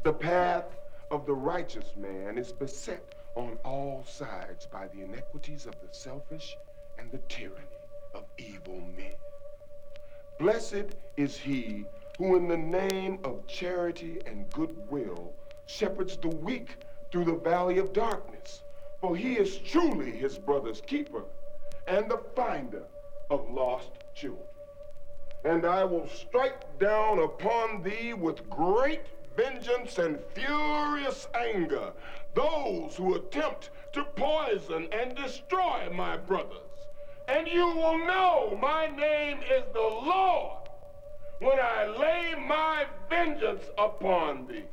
The path of the righteous man is beset on all sides by the iniquities of the selfish and the tyranny of evil men. Blessed is he who in the name of charity and goodwill shepherds the weak through the valley of darkness, for he is truly his brother's keeper and the finder of lost children. And I will strike down upon thee with great vengeance and furious anger those who attempt to poison and destroy my brothers. And you will know my name is the Lord when I lay my vengeance upon thee.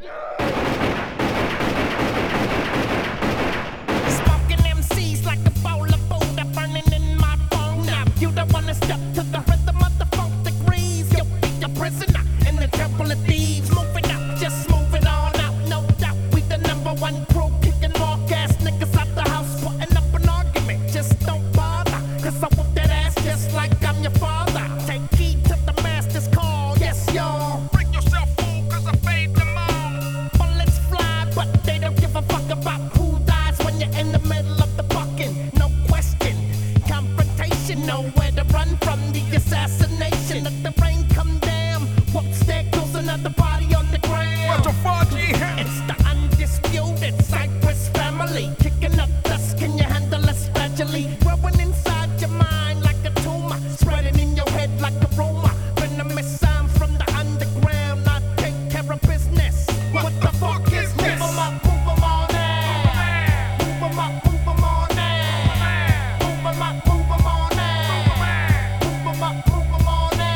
Smoking MCs like a bowl of Buddha burning in my phone. Now you don't wanna step to the rhythm of the 4th degrees. You'll be a prisoner in the temple of thieves. Moving up, just moving on out, no doubt. We the #1 crew, kicking walk ass niggas out the house, putting up an argument. Just don't bother, cause I whoop that ass just like I'm your father. Take heed to the master's call, yes y'all. Bring yourself fool, cause I fade them all. Bullets fly, but they don't give a fuck about who dies when you're in the middle of the bucking. No question, confrontation, nowhere to run from the assassination. Let the rain come down, whoops, there goes another body on the ground. It's the undisputed Cypress family, kicking up dust, can you handle us gradually? Growing inside your mind like a tumor, spreading in your head like a rumor. Venomous sounds from the underground, I take care of business. What the fuck is this? Move 'em up, move 'em on out. Move 'em up, move 'em on out. Move 'em up, move 'em on out. Move 'em up, move 'em on out.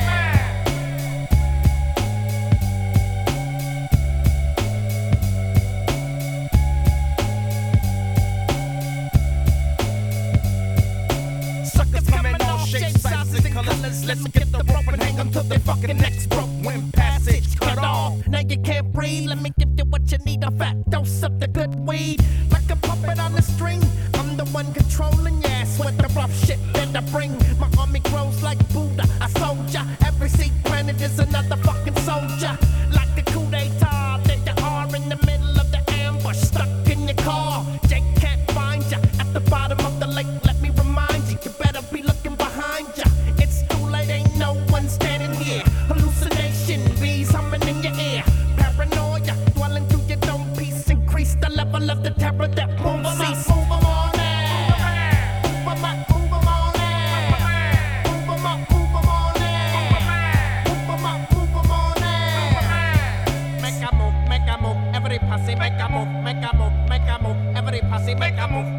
Suckers come in all shapes, sizes, and colors. Let's get the rope and hang 'em till their fucking necks broke. When passage cut off, now you can't breathe. Let me give you what you need, a fat dose of the good weed. Like a puppet on a string, I'm the one controlling your ass with the rough shit that I bring. My army grows like Buddha, a soldier. Every seat planted is another fucking soldier. Like the coup d'etat, there you are in the middle of the ambush, stuck in your car. Jake can't find ya at the bottom of the lake. Let me remind you, you better be looking behind ya. It's too late, ain't no one standing here. Hallucination, bees humming in your ear. Paranoia, dwelling through your dome piece. Increase the level of the terror that won't cease. Move 'em on out. Move 'em up, move 'em on out. Move 'em up, move 'em on out. Move 'em up, move 'em on out. Make a move, every posse make a move, make a move, make a move, every posse make a move.